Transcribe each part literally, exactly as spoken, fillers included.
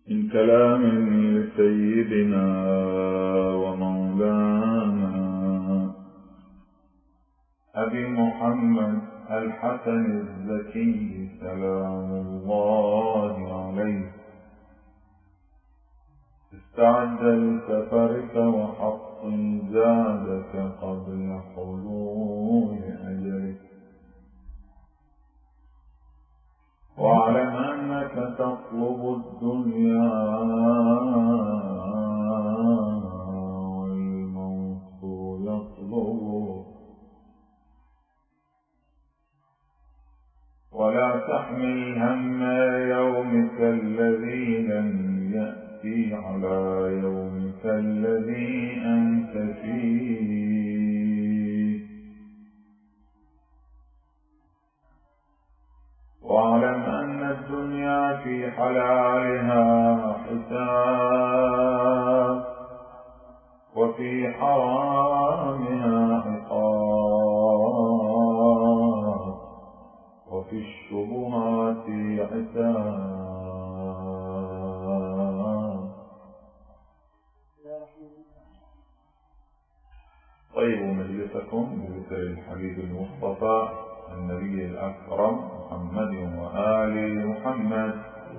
من كلام لسيدنا ومولانا أبي محمد الحسن الزكي سلام الله عليه. استعد لسفرك وحطم زادك قبل حلول أجلك، واعلم أنك تطلب الدنيا والموت يطلبك، ولا تحمل هم يومك الذي لم يأتي على يومك الذي أنت فيه، واعلم أن الدنيا في حلالها حساب وفي حرامها عقاب وفي الشبهات عتاب. طيبوا مجلسكم بذكر الحبيب المصطفى النبي الأكرم محمد وآل محمد.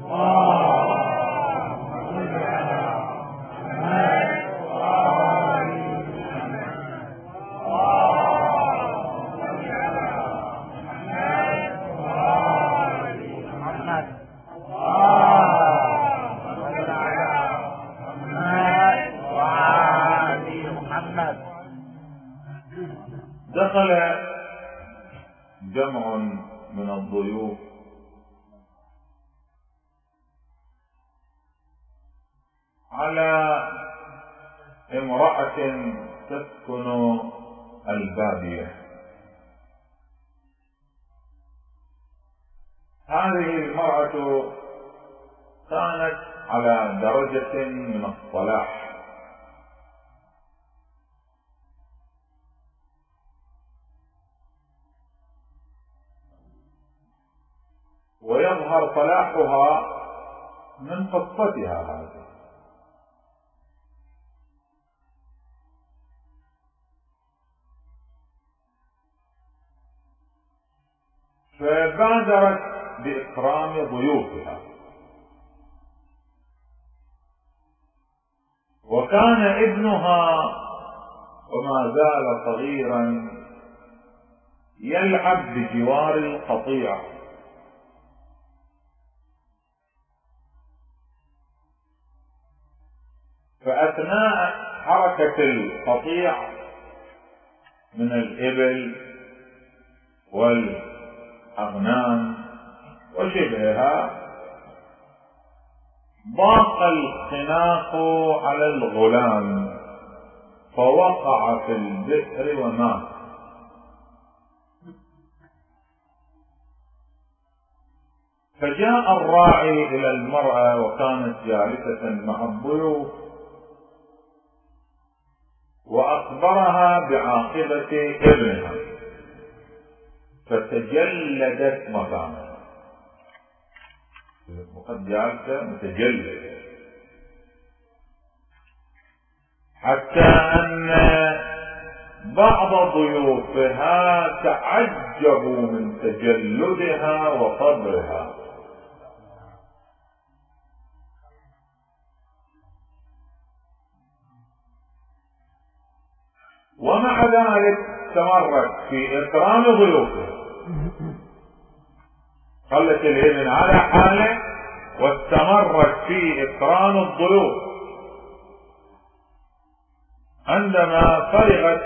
دخل جمع من الضيوف على امرأة تسكن البادية. هذه المرأة كانت على درجة من الصلاح، ويظهر صلاحها من قصتها هذه. فبادرت بإكرام ضيوفها، وكان ابنها وما زال صغيرا يلعب بجوار القطيع، فأثناء حركة القطيع من الإبل والأغنام وشبهها ضاق الخناق على الغلام فوقع في البئر ومات. فجاء الراعي إلى المرأة وكانت جالسة مع الضيوف وأخبرها بعاقبة ابنها، فتجلدت مكانها، وقد جالسة متجلدة، حتى أن بعض ضيوفها تعجبوا من تجلدها وصبرها. ومع ذلك استمرت في إكرام ضيوفها، خلت الابن على حاله واستمرت في إكرام الضيوف. عندما فرغت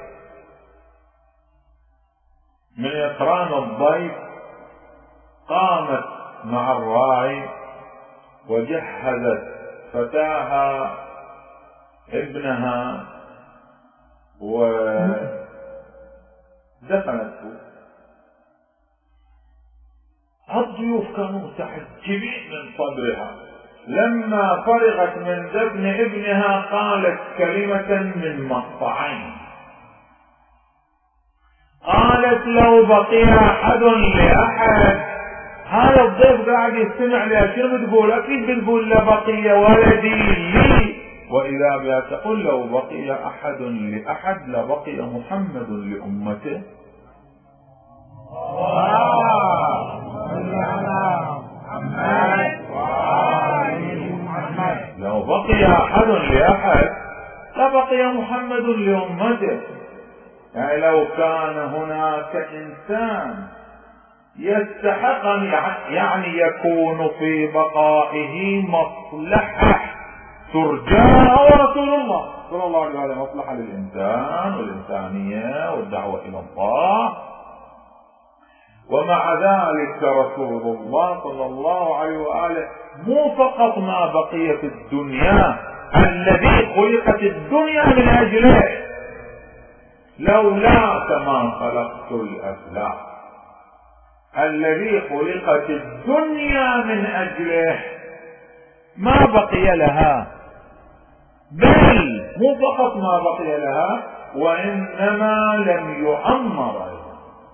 من إكرام الضيف قامت مع الراعي وجهزت فتاها ابنها ودفنته. الضيوف كانوا متعجبين من صبرها. لما فرغت من دفن ابنها قالت كلمة من مقطعين، قالت: لو بقي أحد لأحد هذا الضيف قاعد يستمع لها، شنو بتقول؟ اكيد بتقول لبقي ولدي لي، واذا بها تقول لو بقي احد لاحد لبقي محمد لامته. لو بقي احد لاحد لبقي محمد لامته. يعني لو كان هناك انسان يستحق ان يعني يكون في بقائه مصلحة ترجى، هو رسول الله صلى الله عليه وسلم، مصلحة للإنسان والإنسانية والدعوة إلى الله. ومع ذلك رسول الله صلى الله عليه وآله مو فقط ما بقي في الدنيا الذي خلقت الدنيا من أجله، لولاك ما خلقت الأفلاك، الذي خلقت الدنيا من أجله ما بقي لها، بل مو فقط ما بقي لها وإنما لم يعمر أيضا.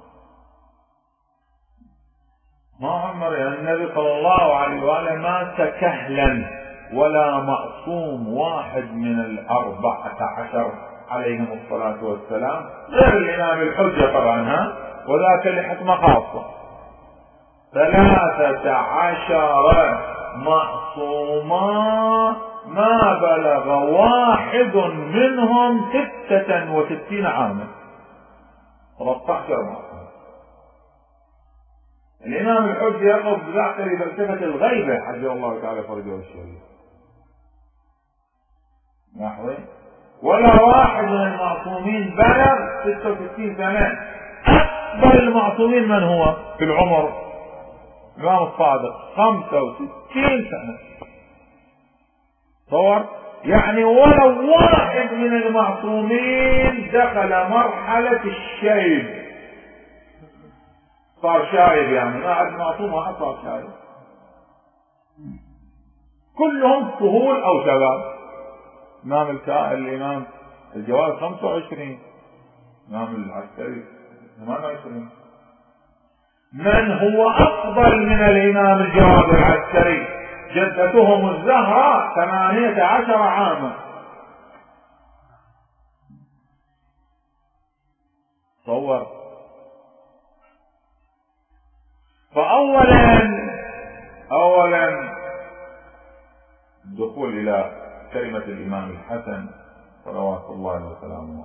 ما عمر، يعني النبي صلى الله عليه وآله ما تكهلا ولا معصوم واحد من الأربعة عشر عليهم الصلاة والسلام، غير الإمام الحجة طبعا، ها، وذاك لحكمة خاصة. ثلاثة عشر معصوما ما بلغ واحد منهم ستة وستين عاما، ثلاثة عشر معصوم. الإمام الحجة يقف بذاك لفلسفة الغيبة حجه الله تعالى فرجه الشريف. لاحظين، ولا واحد من المعصومين بلغ ستة وستين سنة. أكبر المعصومين من هو في العمر؟ الإمام الصادق خمسة وستين سنة. صور يعني ولو واحد من المعصومين دخل مرحلة الشيب، صار شايب، يعني ما عاد معصوم واحد صار شايب، كلهم طهول أو شباب. إمام الكائن الإمام الجواد خمسة وعشرين، إمام العسكري ثمانية وعشرين. من هو أفضل من الإمام الجواد العسكري؟ جدتهم الزهراء ثمانية عشر عاما. تصور. فأولا أولا الدخول إلى كلمة الإمام الحسن صلوات الله وسلامه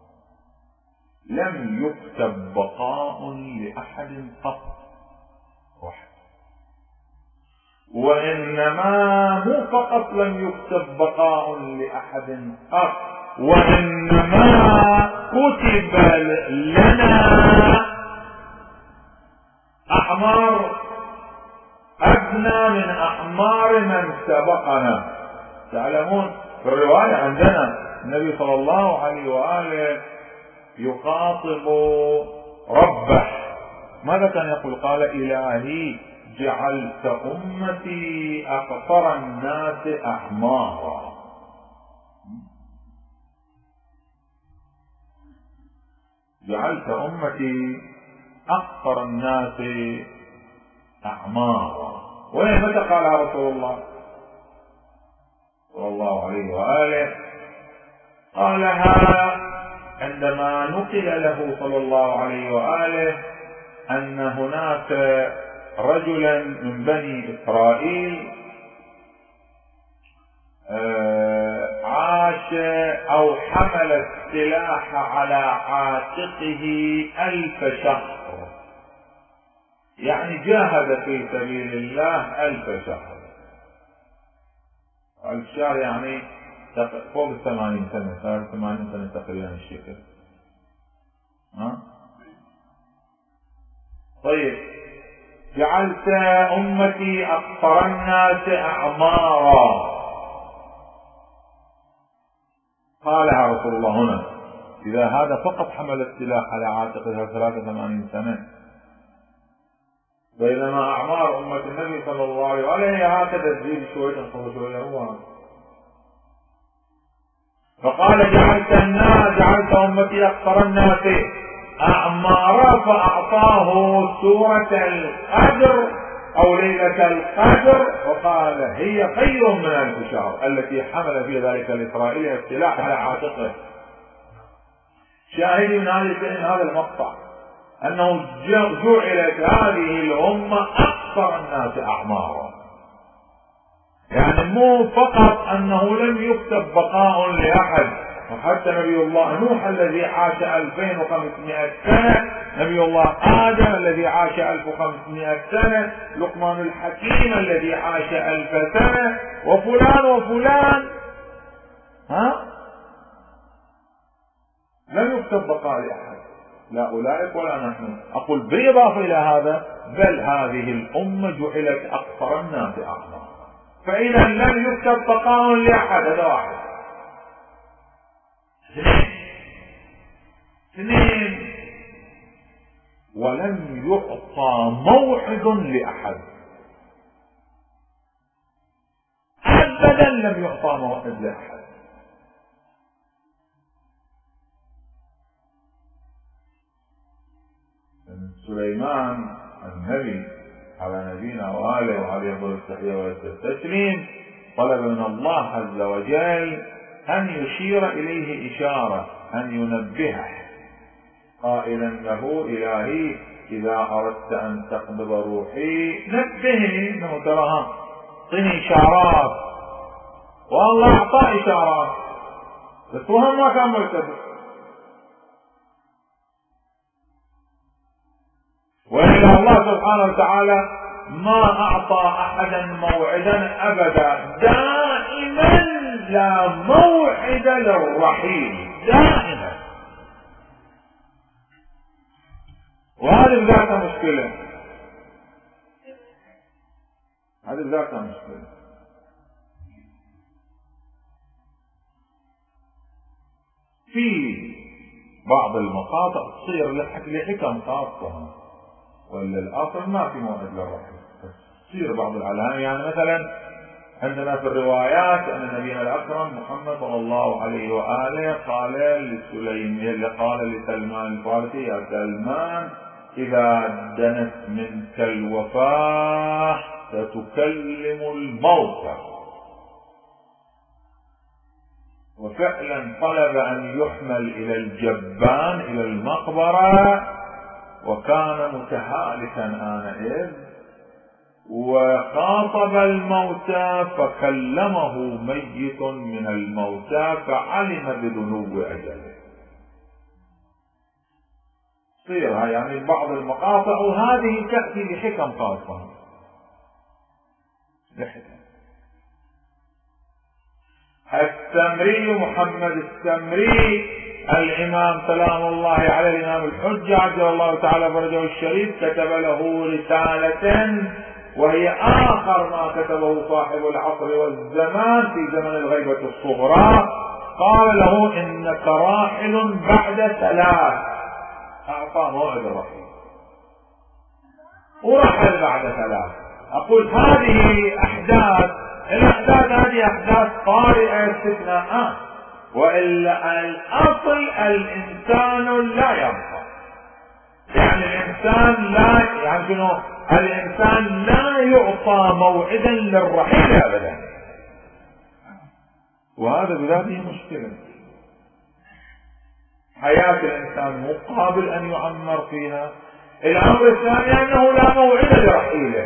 لم يكتب بقاء لأحد قط واحد، وإنما مو فقط لم يكتب بقاء لأحد قط، وإنما كتب لنا أعمار أدنى من أعمار من سبقنا. تعلمون في الرواية عندنا النبي صلى الله عليه وآله يخاطب ربه، ماذا كان يقول؟ قال إلهي جعلت أمتي أقصر الناس أعمارا. جعلت أمتي أقصر الناس أعمارا. وين متى قالها رسول الله صلى الله عليه وآله؟ قالها عندما نقل له صلى الله عليه وآله أن هناك رجلا من بني إسرائيل عاش أو حمل السلاح على عاتقه ألف شهر، يعني جاهد في سبيل الله ألف شهر. ألف شهر يعني فوق الثمانين سنة، صار ثمانين سنة تقريبا الشكل. ها؟ طيب، جعلت أمتي أقصر الناس أعمارا، قالها رسول الله هنا. إذا هذا فقط حمل السلاح على عاتقه ثلاثة وثمانين سنة، بينما أعمار أمة النبي صلى الله عليه وآله هكذا تزيد شوية تنقص شوية. هو فقال جعلت الناس جعلت أمتي أقصر الناس أعمارا، فأعطاه سورة القدر أو ليلة القدر، وقال هي خير من ألف شهر، التي حمل في ذلك الإسرائيلي السلاح على عاتقه. شاهدي من هذا المقطع أنه جعلت هذه الأمة أكثر الناس أعمارا، يعني مو فقط أنه لم يكتب بقاء لأحد، وحتى نبي الله نوح الذي عاش ألفين وخمسمائة سنة، نبي الله آدم الذي عاش ألف وخمسمائة سنة، لقمان الحكيم الذي عاش ألف سنة، وفلان وفلان، ها لم يكتب بقاء لأحد، لا أولئك ولا نحن. أقول بالإضافة إلى هذا بل هذه الأمة جعلت أكثر الناس أعمارا، فإذا لم يكتب بقاء لأحد. هذا واحد. اثنين، ولم يعطى موعد لأحد، أبدا لم يعطى موعد لأحد. سليمان النبي على نبينا وآله وعليه أفضل التحية والتسليم طلب من الله عز وجل أن يشير إليه إشارة، أن ينبهه قائلا له إلهي إذا أردت أن تقبض روحي نبهني، إنه تراها طني إشارات، والله أعطى إشارات بس وهم ما كان ملتفت. وإلا الله سبحانه وتعالى ما أعطى أحدا موعدا أبدا، دائما لا موعد للرحيل، دائما. وهذه بذاتها مشكلة، هذه بذاتها مشكلة. في بعض المقاطع تصير لحكم خاصة، ولا الأصل ما في موعد للرحيل، تصير بعض العلامات. يعني مثلا عندنا في الروايات أن نبينا الأكرم محمد صلى الله عليه وآله قال لسليم قال لسلمان الفارسي يا سلمان إذا دنت منك الوفاة ستكلم الموتى، وفعلا طلب أن يحمل إلى الجبان إلى المقبرة، وكان متهالكا آنئذ، وخاطب الموتى فكلمه ميت من الموتى فعلم بدنو أجله. تصيرها يعني بعض المقاطع، وهذه تأتي بحكم خاصة، بحكم. السمري محمد السمري الإمام سلام الله على الإمام الحجة عجل الله تعالى فرجه الشريف كتب له رسالة، وهي آخر ما كتبه صاحب العصر والزمان في زمن الغيبة الصغرى. قال له إنك راحل بعد ثلاث، أعطى موعد الرحيل ورحل بعد ثلاث. أقول هذه أحداث، الأحداث هذه أحداث طارئة استثناءات، وإلا الأصل الإنسان لا يبقى، يعني الإنسان لا يعني شنو؟ الإنسان لا يعطى موعدا للرحيل أبدا، وهذا بذاته مشكلة. حياة الإنسان مو قابل أن يعمر فيها. الأمر الثاني أنه لا موعد لرحيله،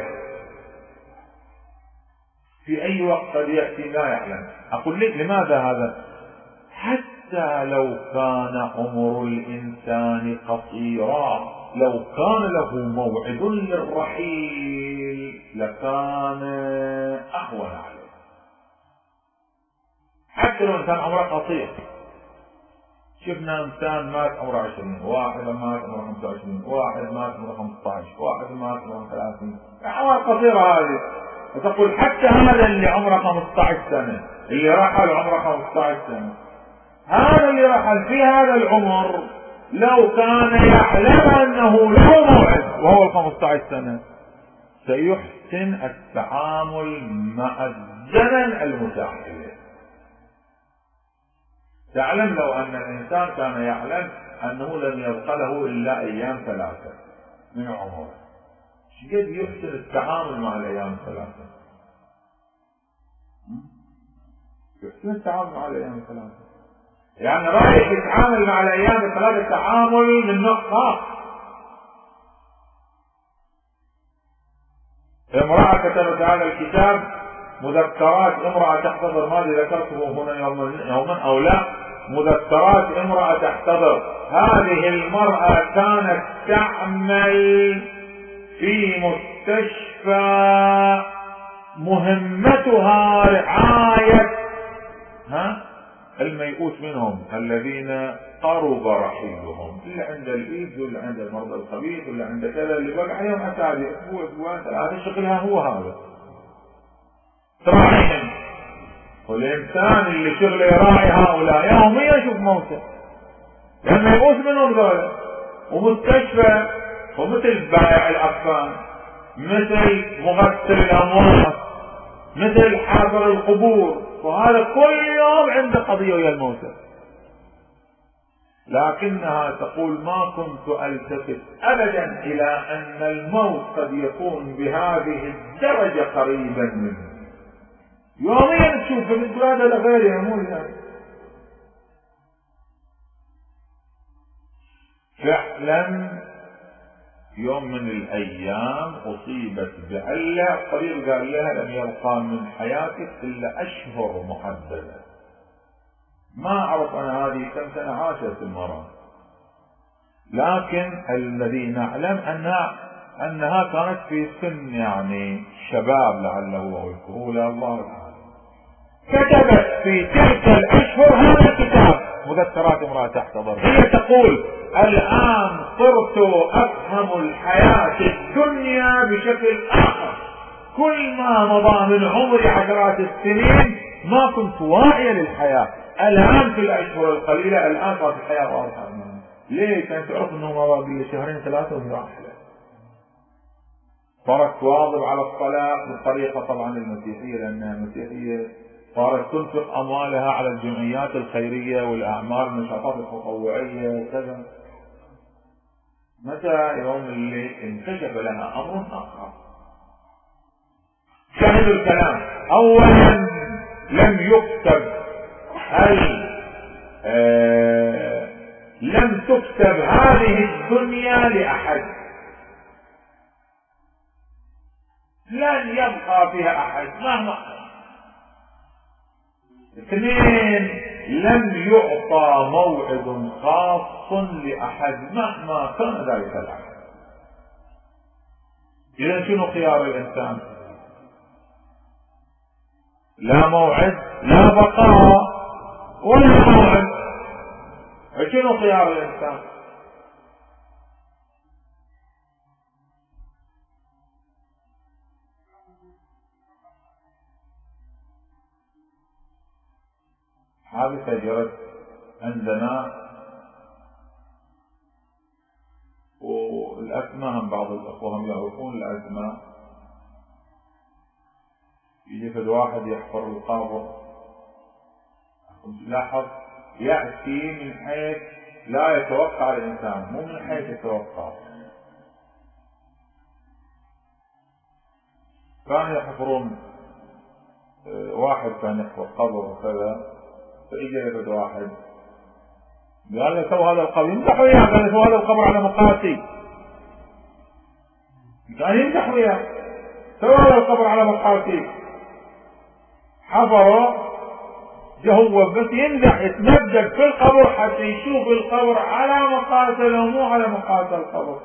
في أي وقت قد يأتي لا يعلم. أقول لك لماذا هذا؟ حتى لو كان عمر الإنسان قصيرا، لو كان له موعد للرحيل لكان أهون عليه. حتى لو إنسان عمره قصير، شفنا إنسان مات عمره عشرين، واحد مات عمره خمسة وعشرين، واحد مات عمره خمسة عشر، واحد مات عمره ثلاثين، الأعمار قصيرة هذه. وتقول حتى هذا اللي عمره خمسة عشر سنة، اللي رحل عمره خمسة عشر سنة، هذا اللي رحل في هذا العمر لو كان يعلم أنه له موعد وهو الخمسة عشر سنة سيحسن التعامل مع الزمن المتاح له. تعلم لو أن الإنسان كان يعلم أنه لم يبق له إلا أيام ثلاثة من عمره، شقد يحسن التعامل مع الأيام الثلاثة، يحسن التعامل مع الأيام الثلاثة، يعني رايح يتعامل مع الأيام الثلاثة تعامل من نوع خاص. امرأة كتبت هذا الكتاب مذكرات امرأة تحتضر، ما ذكرته هنا يوما يوما أو لا، مذكرات امرأة تحتضر. هذه المرأة كانت تعمل في مستشفى مهمتها رعاية ها الميؤوس منهم الذين قرب رحيلهم، اللي عند الايدز واللي عند المرضى الخبيث واللي عند كذا، اللي بقى عليهم اسابيع اسبوع اسبوعين ثلاثه شغلها هو هذا تراعيهم. والانسان اللي شغله يراعي هؤلاء يوميا يشوف موته، لانه يئوس منهم ذولا. ومستشفى ومثل بائع الاكفان، مثل مغسل الاموات، مثل حافر القبور، وهذا كل يوم عنده قضيه ويا الموتى. لكنها تقول ما كنت التفت ابدا الى ان الموت قد يكون بهذه الدرجه قريبا مني. يوميا تشوفه تقول هذا لغيري مو لي. فعلا يوم من الايام اصيبت بعله، الطبيب قال لها لم يبقى من حياتك الا اشهر محدده. ما اعرف انا هذه كم سنه عاشت المراه، لكن الذي نعلم انها انها كانت في سن يعني شباب لعله او الكهوله، الله اعلم. كتبت في تلك الاشهر هذا الكتاب مذكرات امرأة تحتضر. هي تقول الان صرت افهم الحياة الدنيا بشكل اخر، كل ما مضى من عمري عشرات السنين ما كنت واعية للحياة، الان في الاشهر القليلة الان صارت الحياة واضحة. ليه؟ كانت تعرف انه ما بقى الا شهرين ثلاثة وهي راحلة. صارت تواظب على الصلاة بالطريقة طبعا المسيحية، لانها مسيحية، صارت تنفق اموالها على الجمعيات الخيرية والاعمال والنشاطات التطوعية وكذا. متى يوم اللي انكشف لها امر اخر. شاهدوا الكلام. اولا لم يكتب هل آه لم تكتب هذه الدنيا لاحد، لن يبقى فيها احد مهما. اثنين لم يعطى موعد خاص لاحد مهما كان ذلك الاحد. اذا شنو خيار الانسان؟ لا موعد، لا بقاء ولا موعد. شنو خيار الانسان؟ حادثة جرت عندنا والاسماء هم بعض الاخوة هم يعرفون الاسماء. يجي فد واحد يحفر القبر، لاحظ يأتي من حيث لا يتوقع الانسان، مو من حيث يتوقع. كانوا يحفرون، واحد كان يحفر قبر وكذا، فاجى لفد واحد قال له سوى هذا القبر، يمزح وياه، قال له سوى هذا القبر على مقاسي، كان يمزح وياه، سوى هذا القبر على مقاسي. حفره جه هو بس يمزح يتمدد في القبر حتى يشوف القبر على مقاسه لو مو على مقاس القبر.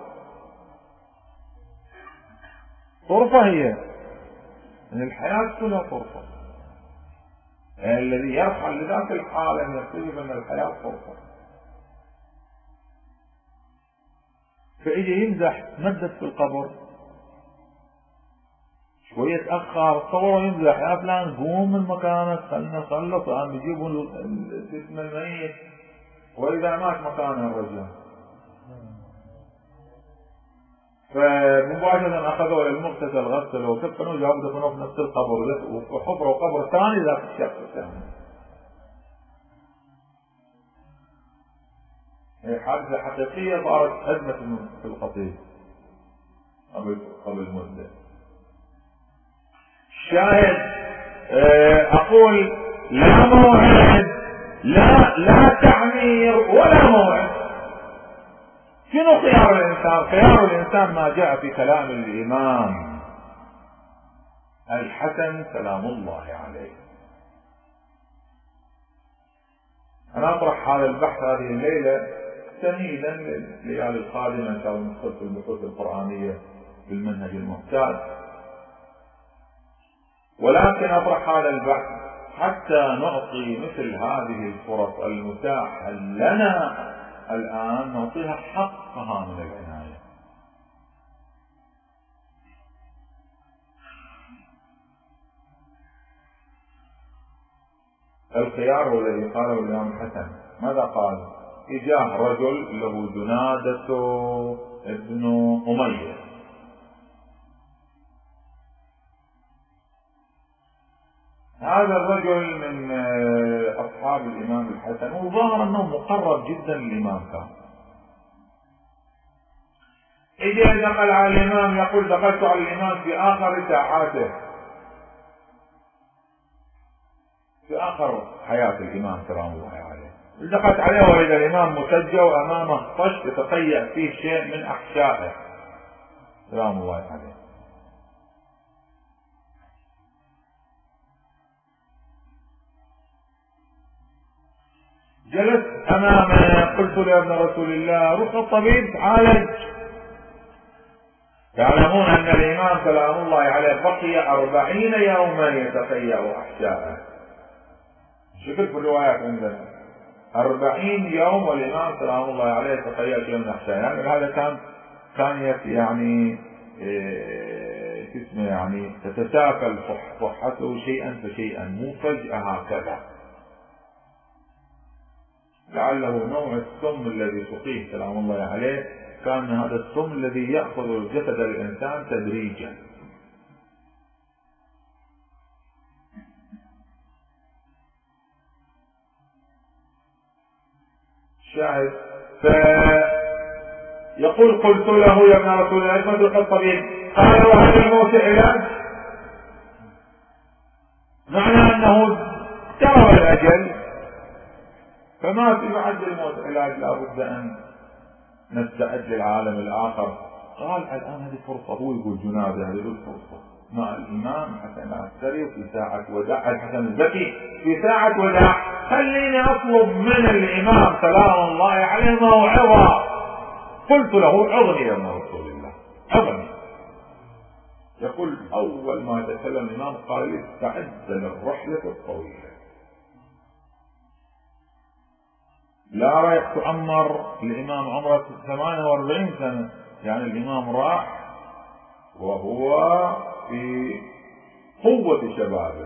طرفه هي ان الحياة كلها طرفه. يعني الذي يرحل لذاك العالم يكتشف ان الحياة طرفه. فاجي يمزح تمدد في القبر شوية تأخر صوره يمزح، يا فلان قوم من مكانك خلنا نخلص عم يجيبوا اسم الميت، وإذا مات مكانه الرجل. فمباشرة أخذوا للمغتسل غسلوا وكفنوا وجابوا دفنوه في نفس القبر وحفروا قبر ثاني ذاك الشخص الثاني. هي حادثة حقيقية صارت أزمة في القصيد. قبل قبل مدة. الشاهد أقول لا موعد، لا لا تعمير ولا موعد. شنو خيار الإنسان؟ خيار الإنسان ما جاء في كلام الإمام الحسن سلام الله عليه. أنا أطرح هذا البحث هذه الليلة تمهيدا لليالي القادمة إن شاء الله ندخل في البحوث القرآنية بالمنهج المعتاد، ولكن أطرح هذا البحث حتى نعطي مثل هذه الفرص المتاحة لنا الآن نعطيها حقها من العناية. الخيار هو الذي قاله الإمام الحسن. ماذا قال؟ إجاه رجل له جنادة ابن أمية، هذا الرجل من أصحاب الإمام الحسن، وظاهر أنه مقرب جدا للإمام كان. إجا دخل على الإمام يقول دخلت على الإمام في آخر ساعاته، في آخر حياة الإمام سلام الله عليه. دخلت عليه وإذا الإمام مسجى وأمامه طش يتقيأ فيه شيء من أحشائه سلام الله عليه. جلست أمامه، قلت له يا ابن رسول الله روح الطبيب تعالج. تعلمون أن الإمام سلام الله عليه بقي أربعين يوما يتقيأ أحشائه. شكل في الروايات عندنا أربعين يوم والإمام سلام الله عليه يتقيأ شيء من أحشائه، يعني هذا كان كانت يعني إيه اسمه يعني تتساكل صحته شيئا فشيئا، مو فجأة هكذا. لعله نوع السم الذي سقيه سلام الله عليه كان هذا السم الذي يأخذ جسد الإنسان تدريجا. شاهد فيقول قلت له يا ابن رسول الله ما تلقى الطبيب؟ قال وهل الموت علاج؟ معنى أنه اقترب الأجل فما في بعد الموت علاج، لا بد أن نستعد للعالم الآخر. قال الآن هذه فرصة، هو يقول جنازة هذه الفرصة مع الإمام حسن العسكري وفي ساعة وداع الحسن الزكي في ساعة وداع، خليني أطلب من الإمام سلام الله عليه موعظة. قلت له عظني يا ابن رسول الله عظني. يقول أول ما تكلم الإمام قال لي استعد للرحلة الطويلة، لا رايح تعمر الإمام عمره ثمانية وأربعين سنة، يعني الإمام راح وهو في قوة شبابه،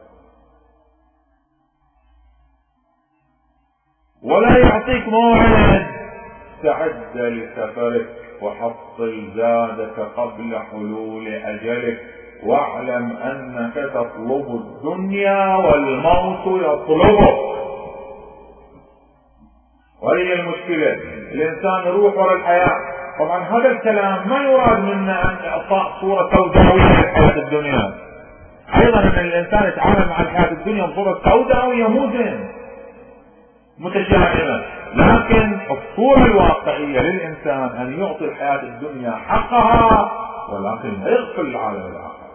ولا يعطيك موعد. استعد لسفرك وحصل زادك قبل حلول أجلك، واعلم أنك تطلب الدنيا والموت يطلبك. وهي المشكلة الإنسان يروح وراء الحياة. طبعا هذا الكلام ما يراد منا أن إعطاء صورة سوداوية للحياة الدنيا، أيضا أن الإنسان يتعامل مع الحياة الدنيا بصورة سوداوية مو زين متشائمة، لكن الصورة الواقعية للإنسان أن يعطي الحياة الدنيا حقها ولكن لا يغفل العالم الآخر.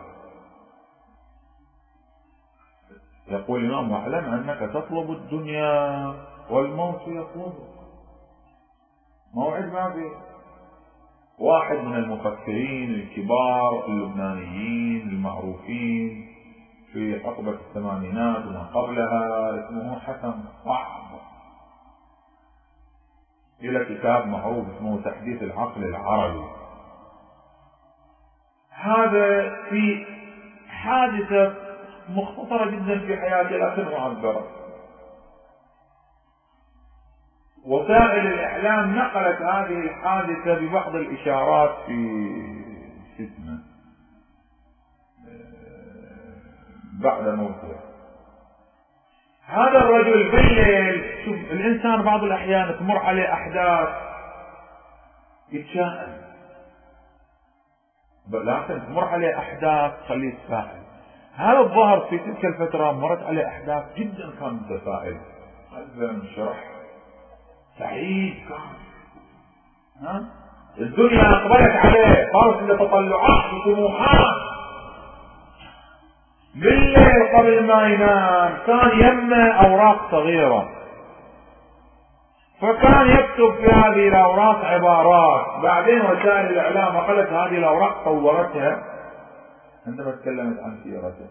يقول الإمام واعلم أنك تطلب الدنيا والموت يطلبك. موعد ما فيه. واحد من المفكرين الكبار اللبنانيين المعروفين في حقبة الثمانينات وما قبلها اسمه حسن صعب، إلى كتاب معروف اسمه تحديث العقل العربي. هذا في حادثة مختصرة جدا في حياته لكن معبرة. وسائل الإعلام نقلت هذه الحادثة ببعض الإشارات في اسمه بعد موته. هذا الرجل بالليل، شوف الإنسان بعض الأحيان تمر عليه أحداث يتشائم، لكن تمر عليه أحداث تخليه يتفائل. هذا الظهر في تلك الفترة مرت عليه أحداث جدا كان متفائل، قلبه انشرح، سعيد كان. ها؟ الدنيا أقبلت عليه، صارت عنده تطلعات وطموحات. بالليل قبل ما ينام كان يمه أوراق صغيرة، فكان يكتب في هذه الأوراق عبارات. بعدين وسائل الإعلام أخذت هذه الأوراق صورتها عندما تكلمت عن سيرته.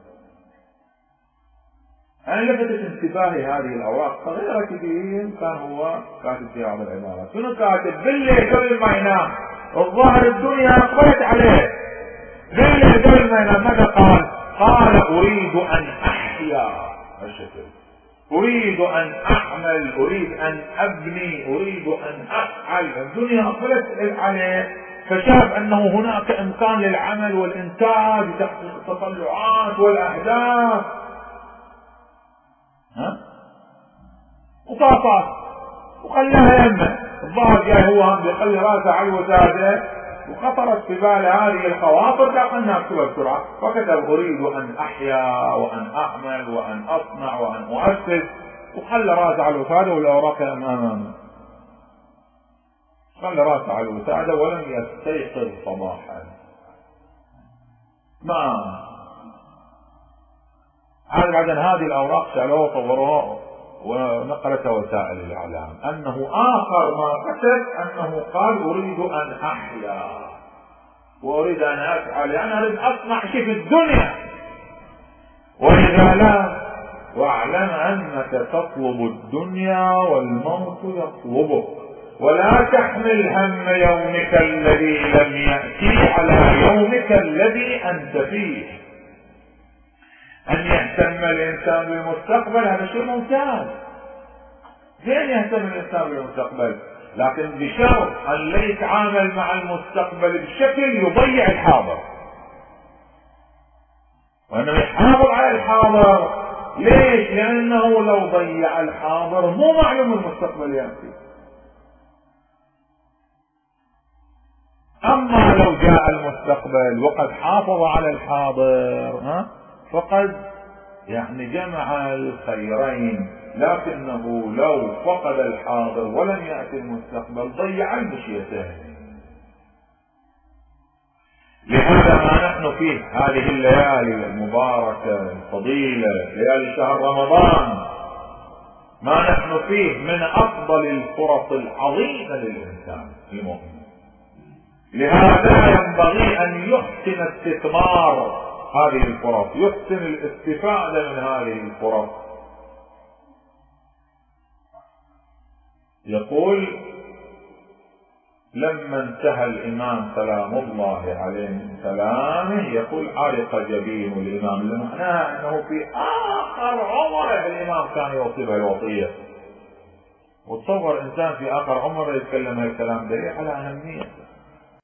أنا لفتت انتباهي هذه الأوراق صغيرة كبير، كان هو كاتب في هذه العبارات. شنو كاتب؟ بالليل قبل ما ينام، الظاهر الدنيا أقبلت عليه، بالليل قبل ما ينام ماذا قال؟ قال أريد أن أحيا الشكل، أريد أن أعمل، أريد أن أبني، أريد أن أفعل. الدنيا أقبلت عليه، فشاف أنه هناك إمكان للعمل والإنتاج وتحقيق التطلعات والأهداف. ها؟ وطاطات وخلاها يمه. الظاهر جاي هو هم بيخلي راسه على الوسادة، وخطرت في باله هذه الخواطر، دخلنا نكتبها بسرعة، فكتب أريد أن أحيا وأن أعمل وأن أصنع وأن أؤسس، وخلى راسه على الوسادة والأوراق أمامه. خلى راسه على الوسادة ولم يستيقظ صباحا. ما هذا بعدين هذه الأوراق شالوها وصوروها ونقلتها وسائل الإعلام، أنه آخر ما كتب أنه قال أريد أن أحيا وأريد أن أفعل، يعني أريد أصنع شيء في الدنيا. وإذا لا واعلم أنك تطلب الدنيا والموت يطلبك، ولا تحمل هم يومك الذي لم يأتي على يومك الذي أنت فيه. أن يهتم الإنسان بالمستقبل هذا شيء ممتاز، زين يهتم الإنسان بالمستقبل، لكن بشرط أن لا يتعامل مع المستقبل بشكل يضيع الحاضر، وأنه يحافظ على الحاضر. ليش؟ لأنه لو ضيع الحاضر مو معلوم المستقبل يأتي. أما لو جاء المستقبل وقد حافظ على الحاضر ها فقد يعني جمع الخيرين، لكنه لو فقد الحاضر ولم يأتي المستقبل ضيع المشيتين. لهذا ما نحن فيه هذه الليالي المباركة الفضيلة، ليالي شهر رمضان، ما نحن فيه من أفضل الفرص العظيمة للإنسان المؤمن. لهذا ينبغي أن يحسن استثمار هذه الفرص، يحسن الاستفادة من هذه الفرص. يقول لما انتهى الإمام سلام الله عليه من كلامه، يقول عرق جبين الإمام، لمعناها أنه في آخر عمره الإمام كان يوصي الوصية. وتصور إنسان في آخر عمره يتكلم هالكلام دليل على أهميته.